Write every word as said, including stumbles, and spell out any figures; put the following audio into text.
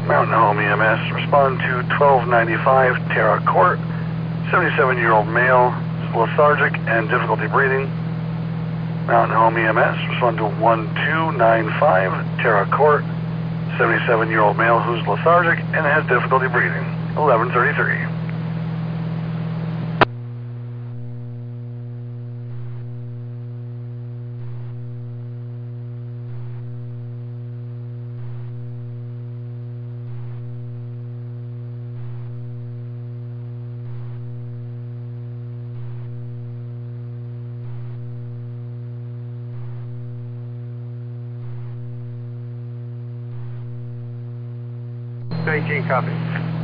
Mountain Home E M S, respond to twelve ninety-five Terra Court, seventy-seven-year-old male, lethargic and difficulty breathing. Mountain Home E M S, respond to one two nine five Terra Court, seventy-seven-year-old male who's lethargic and has difficulty breathing. eleven thirty-three. nineteen, copy.